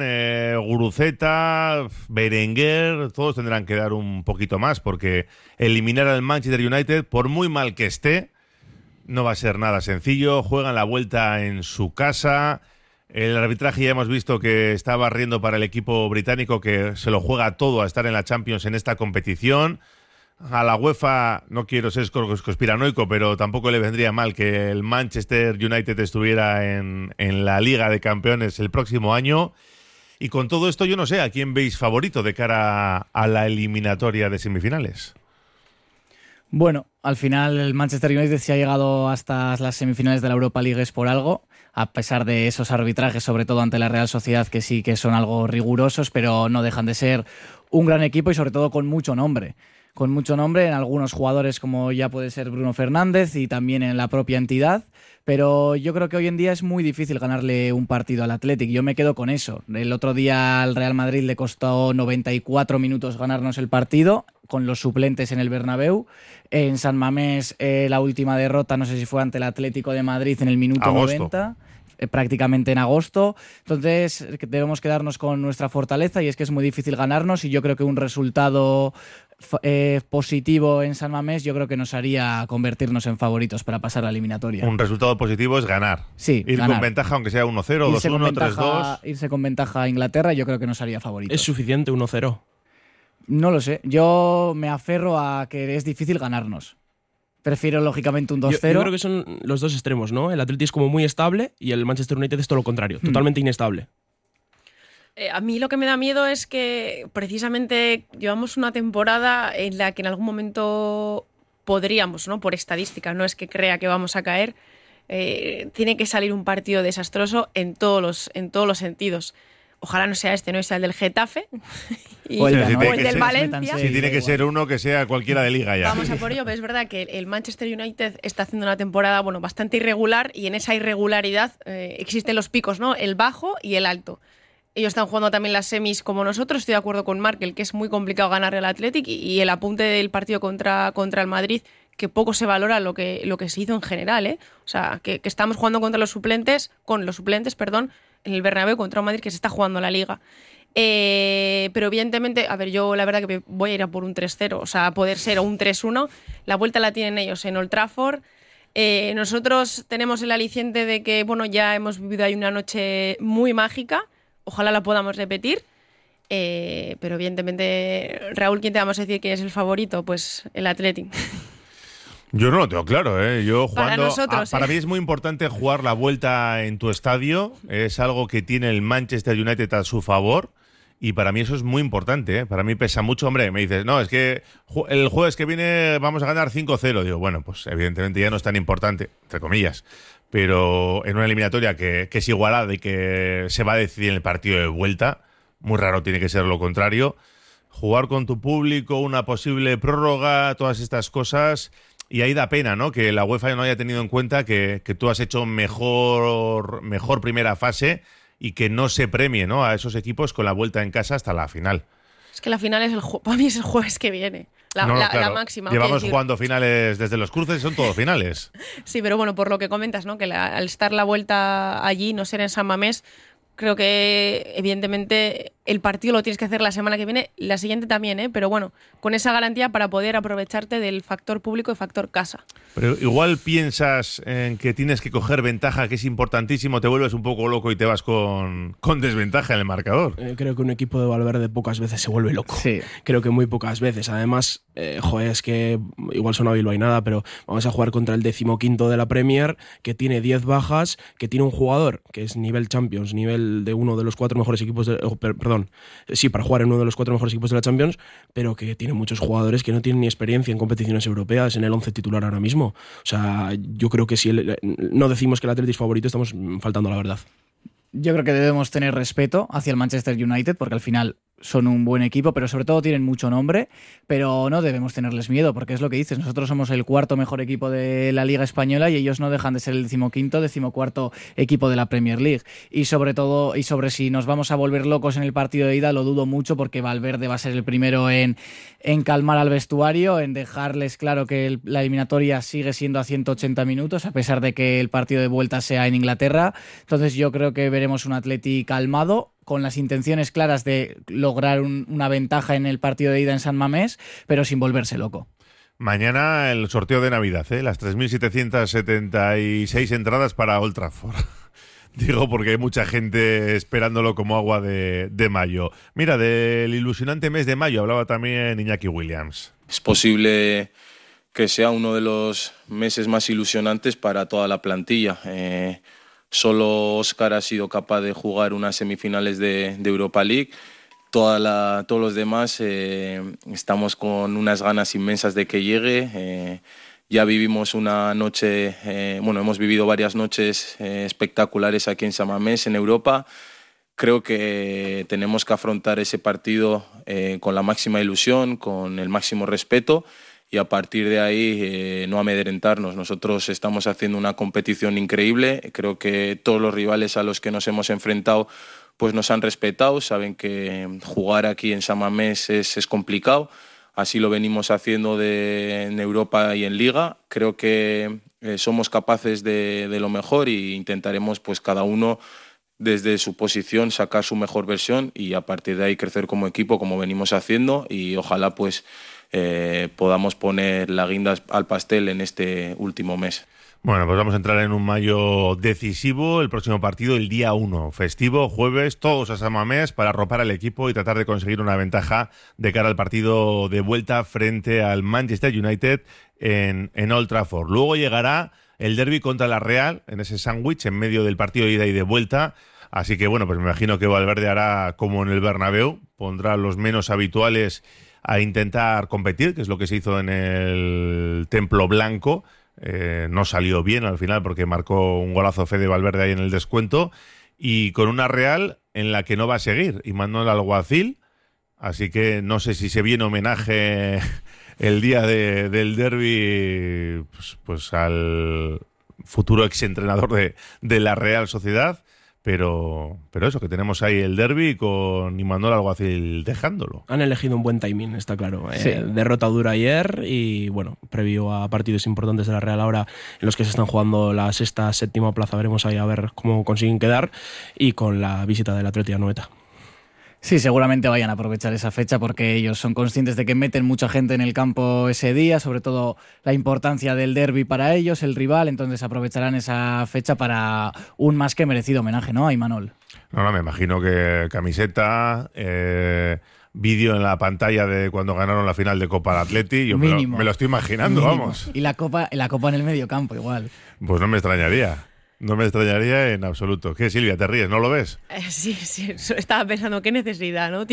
S2: Guruceta, Berenguer, todos tendrán que dar un poquito más porque eliminar al Manchester United, por muy mal que esté, no va a ser nada sencillo. Juegan la vuelta en su casa. El arbitraje ya hemos visto que está barriendo para el equipo británico, que se lo juega todo a estar en la Champions en esta competición. A la UEFA, no quiero ser conspiranoico, pero tampoco le vendría mal que el Manchester United estuviera en la Liga de Campeones el próximo año. Y con todo esto, yo no sé a quién veis favorito de cara a la eliminatoria de semifinales.
S3: Bueno, al final el Manchester United se ha llegado hasta las semifinales de la Europa League es por algo, a pesar de esos arbitrajes, sobre todo ante la Real Sociedad, que sí que son algo rigurosos, pero no dejan de ser un gran equipo y sobre todo con mucho nombre. Con mucho nombre en algunos jugadores como ya puede ser Bruno Fernández y también en la propia entidad, pero yo creo que hoy en día es muy difícil ganarle un partido al Athletic. Yo me quedo con eso. El otro día al Real Madrid le costó 94 minutos ganarnos el partido con los suplentes en el Bernabéu. En San Mamés la última derrota, no sé si fue ante el Atlético de Madrid en el minuto 90. Prácticamente en agosto. Entonces debemos quedarnos con nuestra fortaleza y es que es muy difícil ganarnos y yo creo que un resultado positivo en San Mamés yo creo que nos haría convertirnos en favoritos para pasar a la eliminatoria.
S2: Un resultado positivo es ganar.
S3: Sí,
S2: ir
S3: ganar.
S2: con ventaja, aunque sea 1-0, 2-1, 3-2.
S3: Irse con ventaja a Inglaterra yo creo que nos haría favoritos.
S5: ¿Es suficiente 1-0?
S3: No lo sé. Yo me aferro a que es difícil ganarnos. Prefiero, lógicamente, un 2-0.
S5: Yo creo que son los dos extremos, ¿no? El Atleti es como muy estable y el Manchester United es todo lo contrario, totalmente inestable.
S4: A mí lo que me da miedo es que precisamente llevamos una temporada en la que en algún momento podríamos, ¿no? Por estadística, no es que crea que vamos a caer, tiene que salir un partido desastroso en todos los sentidos. Ojalá no sea este, no sea el del Getafe
S3: o el
S4: del Valencia.
S2: Si tiene que ser uno, que sea cualquiera de liga ya.
S4: Vamos a por ello, pero es verdad que el Manchester United está haciendo una temporada bastante irregular y en esa irregularidad existen los picos, ¿no? El bajo y el alto. Ellos están jugando también las semis como nosotros. Estoy de acuerdo con Markel, que es muy complicado ganar el Athletic y el apunte del partido contra el Madrid, que poco se valora lo que se hizo en general, ¿eh? O sea, que estamos jugando con los suplentes, en el Bernabéu contra un Madrid que se está jugando la Liga. Pero evidentemente, a ver, yo la verdad que voy a ir a por un 3-0, o sea, a poder ser un 3-1. La vuelta la tienen ellos en Old Trafford. Nosotros tenemos el aliciente de que, bueno, ya hemos vivido ahí una noche muy mágica. Ojalá la podamos repetir. Pero evidentemente, Raúl, ¿quién te vamos a decir quién es el favorito? Pues el Athletic.
S2: Yo no lo tengo claro, ¿eh? Yo jugando,
S4: para nosotros,
S2: para mí es muy importante jugar la vuelta en tu estadio. Es algo que tiene el Manchester United a su favor. Y para mí eso es muy importante, ¿eh? Para mí pesa mucho. Hombre, me dices, no, es que el jueves que viene vamos a ganar 5-0. Digo, bueno, pues evidentemente ya no es tan importante, entre comillas. Pero en una eliminatoria que es igualada y que se va a decidir en el partido de vuelta, muy raro tiene que ser lo contrario. Jugar con tu público, una posible prórroga, todas estas cosas. Y ahí da pena, ¿no? Que la UEFA no haya tenido en cuenta que tú has hecho mejor primera fase y que no se premie, ¿no?, a esos equipos con la vuelta en casa hasta la final.
S4: Es que la final es para mí es el jueves que viene.
S2: Claro.
S4: La máxima.
S2: Llevamos jugando finales desde los cruces, son todos finales.
S4: Sí, pero bueno, por lo que comentas, ¿no?, que al estar la vuelta allí, no ser en San Mamés, creo que evidentemente el partido lo tienes que hacer la semana que viene, la siguiente también, ¿eh? Pero bueno, con esa garantía para poder aprovecharte del factor público y factor casa.
S2: Pero igual piensas en que tienes que coger ventaja, que es importantísimo, te vuelves un poco loco y te vas con desventaja en el marcador.
S5: Creo que un equipo de Valverde pocas veces se vuelve loco.
S3: Sí.
S5: Creo que muy pocas veces. Además, es que igual suena bilbainada, pero vamos a jugar contra el 15º de la Premier, que tiene 10 bajas, que tiene un jugador que es nivel Champions, nivel de uno de los 4 mejores equipos para jugar en uno de los 4 mejores equipos de la Champions, pero que tiene muchos jugadores que no tienen ni experiencia en competiciones europeas en el 11 titular ahora mismo. O sea, yo creo que si no decimos que el Athletic es favorito, estamos faltando a la verdad.
S3: Yo creo que debemos tener respeto hacia el Manchester United, porque al final son un buen equipo, pero sobre todo tienen mucho nombre, pero no debemos tenerles miedo, porque es lo que dices, nosotros somos el 4º mejor equipo de la Liga Española y ellos no dejan de ser el 15º, 14º equipo de la Premier League. Y sobre si nos vamos a volver locos en el partido de ida, lo dudo mucho, porque Valverde va a ser el primero en calmar al vestuario, en dejarles claro que la eliminatoria sigue siendo a 180 minutos, a pesar de que el partido de vuelta sea en Inglaterra. Entonces yo creo que veremos un Atleti calmado, con las intenciones claras de lograr una ventaja en el partido de ida en San Mamés, pero sin volverse loco.
S2: Mañana el sorteo de Navidad, las 3.776 entradas para Old Trafford. Digo porque hay mucha gente esperándolo como agua de mayo. Mira, del ilusionante mes de mayo hablaba también Iñaki Williams.
S7: Es posible que sea uno de los meses más ilusionantes para toda la plantilla. Solo Óscar ha sido capaz de jugar unas semifinales de Europa League. Todos los demás estamos con unas ganas inmensas de que llegue. Ya vivimos una noche, hemos vivido varias noches espectaculares aquí en San Mamés, en Europa. Creo que tenemos que afrontar ese partido con la máxima ilusión, con el máximo respeto, y a partir de ahí no amedrentarnos. Nosotros estamos haciendo una competición increíble. Creo que todos los rivales a los que nos hemos enfrentado pues nos han respetado, saben que jugar aquí en San Mamés es complicado. Así lo venimos haciendo en Europa y en Liga. Creo que somos capaces de lo mejor e intentaremos pues cada uno desde su posición sacar su mejor versión y a partir de ahí crecer como equipo, como venimos haciendo, y ojalá pues podamos poner la guinda al pastel en este último mes.
S2: Bueno, pues vamos a entrar en un mayo decisivo. El próximo partido, el día 1, festivo, jueves, todos a San Mamés para arropar al equipo y tratar de conseguir una ventaja de cara al partido de vuelta frente al Manchester United en Old Trafford. Luego llegará el derbi contra la Real, en ese sándwich en medio del partido de ida y de vuelta. Así que bueno, pues me imagino que Valverde hará como en el Bernabéu, pondrá los menos habituales a intentar competir, que es lo que se hizo en el Templo Blanco. No salió bien al final porque marcó un golazo Fede Valverde ahí en el descuento, y con una Real en la que no va a seguir Imanol Alguacil, así que no sé si se viene homenaje el día del derbi pues al futuro exentrenador de la Real Sociedad, Pero eso, que tenemos ahí el derbi con Imanol Alguacil dejándolo.
S5: Han elegido un buen timing, está claro.
S3: Sí.
S5: Derrota dura ayer y, bueno, previo a partidos importantes de la Real ahora en los que se están jugando la sexta, séptima plaza, veremos ahí a ver cómo consiguen quedar, y con la visita del Athletic a Anoeta.
S3: Sí, seguramente vayan a aprovechar esa fecha porque ellos son conscientes de que meten mucha gente en el campo ese día, sobre todo la importancia del derbi para ellos, el rival, entonces aprovecharán esa fecha para un más que merecido homenaje, ¿no, a Imanol?
S2: No, me imagino que camiseta, vídeo en la pantalla de cuando ganaron la final de Copa del Atleti, yo me lo estoy imaginando,
S3: Mínimo.
S2: vamos.
S3: Y la copa en el medio campo igual.
S2: Pues no me extrañaría. No me extrañaría en absoluto. ¿Qué, Silvia, te ríes? ¿No lo ves?
S4: Sí, estaba pensando, qué necesidad, ¿no?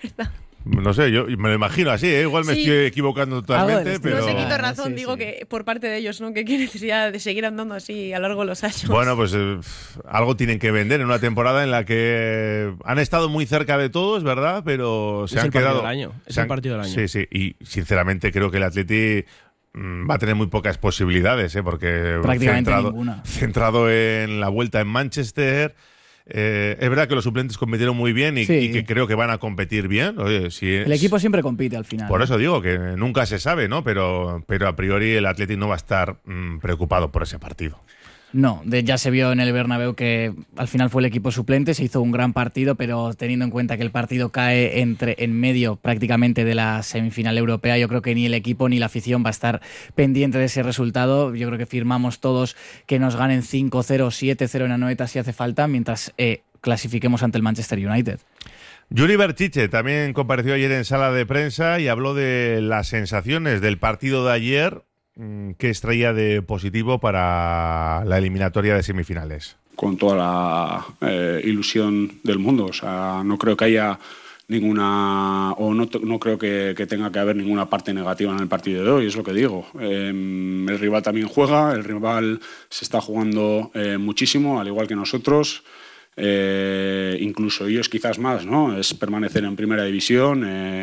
S2: No sé, yo me lo imagino así, ¿eh? Igual me estoy equivocando totalmente, pero...
S4: No te quito razón,
S3: sí,
S4: digo
S3: sí.
S4: que por parte de ellos, ¿no? Que qué necesidad de seguir andando así a lo largo de los años.
S2: Bueno, pues algo tienen que vender en una temporada en la que han estado muy cerca de todos, ¿verdad? Pero se han quedado...
S5: Es el partido del año.
S2: Sí, y sinceramente creo que el Atleti va a tener muy pocas posibilidades, porque
S3: prácticamente ninguna.
S2: Centrado en la vuelta en Manchester. Es verdad que los suplentes compitieron muy bien y que creo que van a competir bien. Oye,
S3: el equipo siempre compite al final.
S2: Por eso digo que nunca se sabe, ¿no? Pero a priori el Athletic no va a estar preocupado por ese partido.
S3: No, ya se vio en el Bernabéu que al final fue el equipo suplente, se hizo un gran partido, pero teniendo en cuenta que el partido cae en medio prácticamente de la semifinal europea, yo creo que ni el equipo ni la afición va a estar pendiente de ese resultado. Yo creo que firmamos todos que nos ganen 5-0, 7-0 en Anoeta si hace falta, mientras clasifiquemos ante el Manchester United.
S2: Yuri Berchiche también compareció ayer en sala de prensa y habló de las sensaciones del partido de ayer. ¿Qué extraía de positivo para la eliminatoria de semifinales?
S10: Con toda la ilusión del mundo. O sea, no creo que haya ninguna, o no creo que tenga que haber ninguna parte negativa en el partido de hoy, es lo que digo. El rival también juega, el rival se está jugando muchísimo, al igual que nosotros. Incluso ellos quizás más, ¿no? Es permanecer en primera división.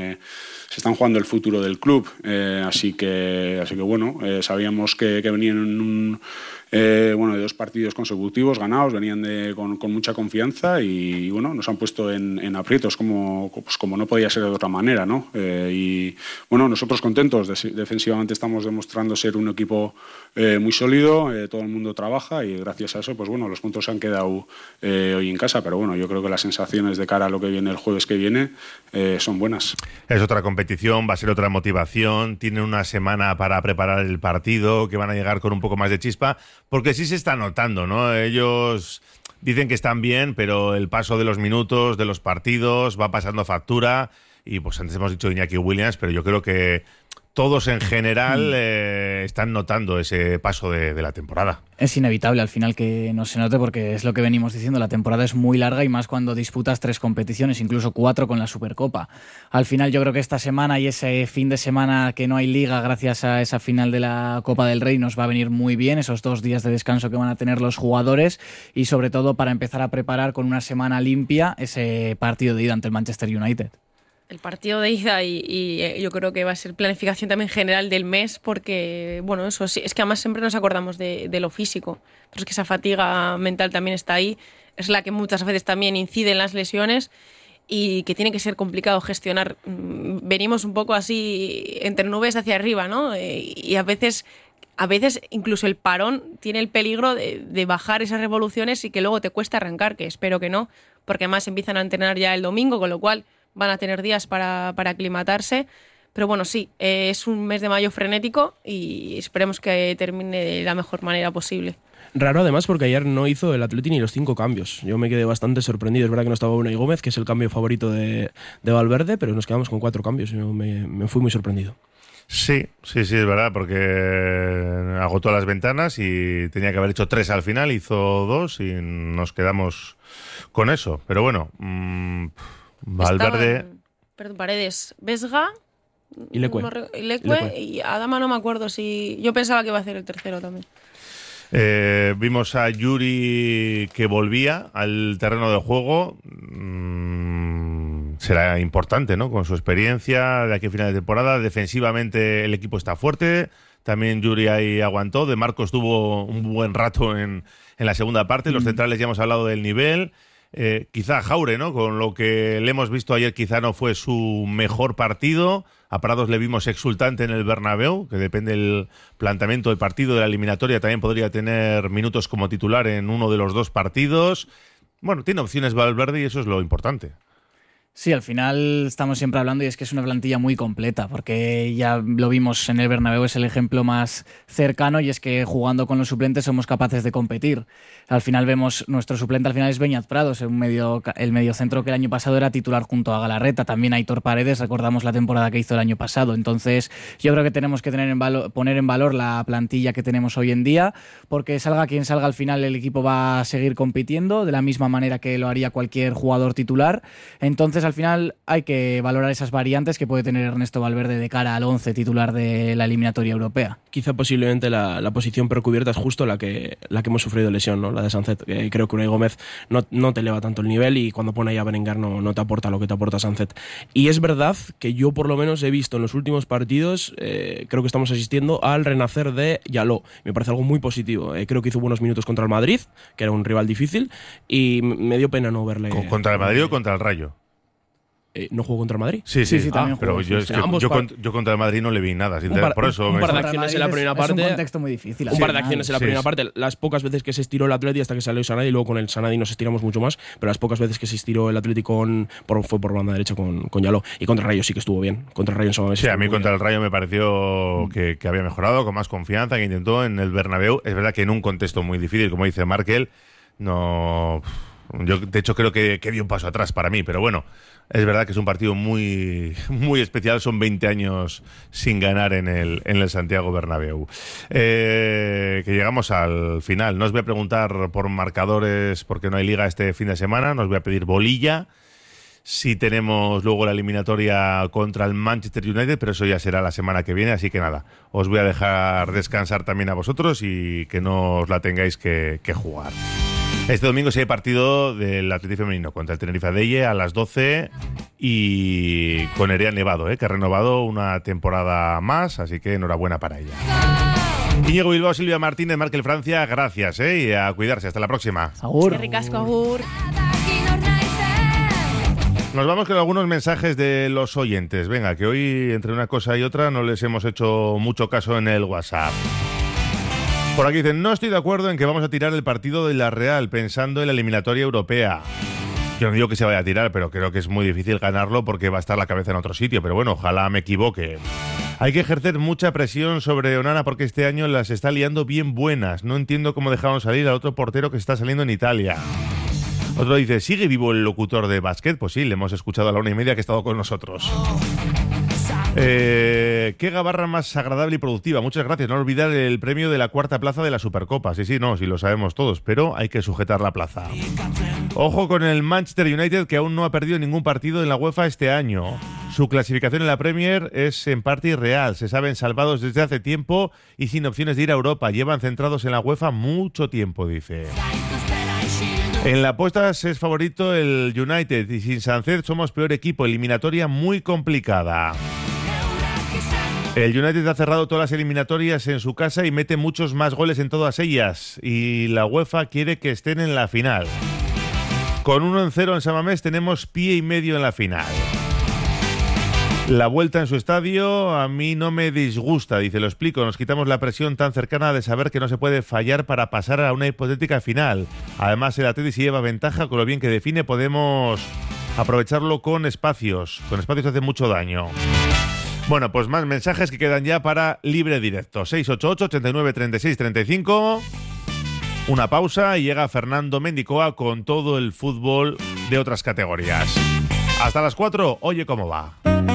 S10: Se están jugando el futuro del club, así que bueno, sabíamos que venían de 2 partidos consecutivos ganados, venían con mucha confianza y bueno, nos han puesto en aprietos como no podía ser de otra manera, ¿no? Y bueno, nosotros contentos, defensivamente estamos demostrando ser un equipo muy sólido, todo el mundo trabaja y gracias a eso, pues bueno, los puntos se han quedado hoy en casa, pero bueno, yo creo que las sensaciones de cara a lo que viene el jueves que viene son buenas.
S2: Es otra competición, va a ser otra motivación, tienen una semana para preparar el partido, que van a llegar con un poco más de chispa, porque sí se está notando, ¿no? Ellos dicen que están bien, pero el paso de los minutos, de los partidos, va pasando factura, y pues antes hemos dicho Iñaki Williams, pero yo creo que todos en general están notando ese paso de la temporada.
S3: Es inevitable al final que no se note porque es lo que venimos diciendo, la temporada es muy larga y más cuando disputas 3 competiciones, incluso 4 con la Supercopa. Al final yo creo que esta semana y ese fin de semana que no hay liga gracias a esa final de la Copa del Rey nos va a venir muy bien, esos 2 días de descanso que van a tener los jugadores y sobre todo para empezar a preparar con una semana limpia ese partido de ida ante el Manchester United.
S4: El partido de ida y yo creo que va a ser planificación también general del mes porque, bueno, eso sí, es que además siempre nos acordamos de lo físico, pero es que esa fatiga mental también está ahí, es la que muchas veces también incide en las lesiones y que tiene que ser complicado gestionar. Venimos un poco así entre nubes hacia arriba, ¿no? Y a veces incluso el parón tiene el peligro de bajar esas revoluciones y que luego te cuesta arrancar, que espero que no, porque además empiezan a entrenar ya el domingo, con lo cual van a tener días para aclimatarse. Pero bueno, sí, es un mes de mayo frenético y esperemos que termine de la mejor manera posible.
S5: Raro además porque ayer no hizo el Atleti ni los 5 cambios. Yo me quedé bastante sorprendido. Es verdad que no estaba Unai Gómez, que es el cambio favorito de Valverde, pero nos quedamos con 4 cambios. Yo me fui muy sorprendido.
S2: Sí, es verdad, porque agotó las ventanas y tenía que haber hecho 3 al final, hizo 2 y nos quedamos con eso. Pero bueno, Valverde...
S4: Perdón, Paredes, Vesga...
S5: Y Leque.
S4: Y Adama no me acuerdo si... Yo pensaba que iba a hacer el tercero también.
S2: Vimos a Yuri que volvía al terreno de juego. Será importante, ¿no? Con su experiencia de aquí a final de temporada. Defensivamente el equipo está fuerte. también Yuri ahí aguantó. De Marcos tuvo un buen rato en la segunda parte. Los centrales ya hemos hablado del nivel. Quizá Jaure, ¿no? Con lo que le hemos visto ayer, quizá no fue su mejor partido. A Prados le vimos exultante en el Bernabéu, que depende del planteamiento del partido, de la eliminatoria, también podría tener minutos como titular en uno de los dos partidos. Bueno, tiene opciones Valverde y eso es lo importante.
S3: Sí, al final estamos siempre hablando y es que es una plantilla muy completa, porque ya lo vimos en el Bernabéu, es el ejemplo más cercano, y es que jugando con los suplentes somos capaces de competir. Al final vemos, nuestro suplente al final es Beñat Prados, el mediocentro que el año pasado era titular junto a Galarreta, también Aitor Paredes, recordamos la temporada que hizo el año pasado. Entonces yo creo que tenemos que poner en valor la plantilla que tenemos hoy en día, porque salga quien salga, al final el equipo va a seguir compitiendo de la misma manera que lo haría cualquier jugador titular. Entonces al final hay que valorar esas variantes que puede tener Ernesto Valverde de cara al 11 titular de la eliminatoria europea.
S5: Quizá posiblemente la posición precubierta es justo la que hemos sufrido lesión, ¿no? La de Sánchez. Creo que Unai Gómez no te eleva tanto el nivel, y cuando pone ahí a Berenguer no te aporta lo que te aporta Sánchez. Y es verdad que yo por lo menos he visto en los últimos partidos, creo que estamos asistiendo al renacer de Yaló. Me parece algo muy positivo. Creo que hizo buenos minutos contra el Madrid, que era un rival difícil, y me dio pena no verle.
S2: ¿Contra el Madrid o contra el Rayo?
S5: ¿No jugó contra el Madrid?
S2: Sí,
S3: también
S2: pero yo contra el Madrid no le vi nada. Por eso
S5: un par de acciones en la primera parte.
S3: Es un contexto muy difícil.
S5: Un par de acciones en la primera parte. Las pocas veces que se estiró el Atleti hasta que salió Sanadi, y luego con el Sanadi nos estiramos mucho más, pero las pocas veces que se estiró el Atleti fue por banda derecha con Yaló. Y contra el Rayo sí que estuvo bien. Contra el Rayo en Samamés.
S2: Sí, a mí contra el Rayo me pareció que había mejorado, con más confianza, que intentó en el Bernabéu. Es verdad que en un contexto muy difícil, como dice Markel, no. Yo, de hecho, creo que dio un paso atrás para mí, pero bueno, es verdad que es un partido muy, muy especial. Son 20 años sin ganar en el Santiago Bernabéu. Que llegamos al final. No os voy a preguntar por marcadores porque no hay liga este fin de semana. Nos voy a pedir bolilla. Sí tenemos luego la eliminatoria contra el Manchester United, pero eso ya será la semana que viene, así que nada, os voy a dejar descansar también a vosotros y que no os la tengáis que jugar. Este domingo sí hay partido del Atleti femenino contra el Tenerife Adelle a las 12 y con Nerea Nevado, que ha renovado una temporada más, así que enhorabuena para ella. Íñigo Bilbao, Silvia Martínez, Markel Francia, gracias, y a cuidarse. Hasta la próxima.
S3: Agur.
S4: Qué ricasco, agur.
S2: Nos vamos con algunos mensajes de los oyentes. Venga, que hoy entre una cosa y otra no les hemos hecho mucho caso en el WhatsApp. Por aquí dicen, no estoy de acuerdo en que vamos a tirar el partido de la Real pensando en la eliminatoria europea. Yo no digo que se vaya a tirar, pero creo que es muy difícil ganarlo porque va a estar la cabeza en otro sitio. Pero bueno, ojalá me equivoque. Hay que ejercer mucha presión sobre Onana porque este año las está liando bien buenas. No entiendo cómo dejaron salir al otro portero que está saliendo en Italia. Otro dice, ¿sigue vivo el locutor de básquet? Pues sí, le hemos escuchado a la 1:30 que ha estado con nosotros. Qué gabarra más agradable y productiva. Muchas gracias. No olvidar el premio de la 4ª plaza de la Supercopa. Sí, lo sabemos todos, pero hay que sujetar la plaza. Ojo con el Manchester United, que aún no ha perdido ningún partido en la UEFA este año. Su clasificación en la Premier es en parte irreal. Se saben salvados desde hace tiempo y sin opciones de ir a Europa. Llevan centrados en la UEFA mucho tiempo, dice. En la apuestas es favorito el United y sin Sánchez somos peor equipo. Eliminatoria muy complicada. El United ha cerrado todas las eliminatorias en su casa y mete muchos más goles en todas ellas. Y la UEFA quiere que estén en la final. Con 1-0 en Samamés tenemos pie y medio en la final. La vuelta en su estadio a mí no me disgusta, dice, lo explico, nos quitamos la presión tan cercana de saber que no se puede fallar para pasar a una hipotética final. Además el Atleti si lleva ventaja, con lo bien que define podemos aprovecharlo con espacios. Con espacios hace mucho daño. Bueno, pues más mensajes que quedan ya para libre directo. 688 89 36 35. Una pausa y llega Fernando Mendicoa con todo el fútbol de otras categorías. Hasta las 4, oye cómo va.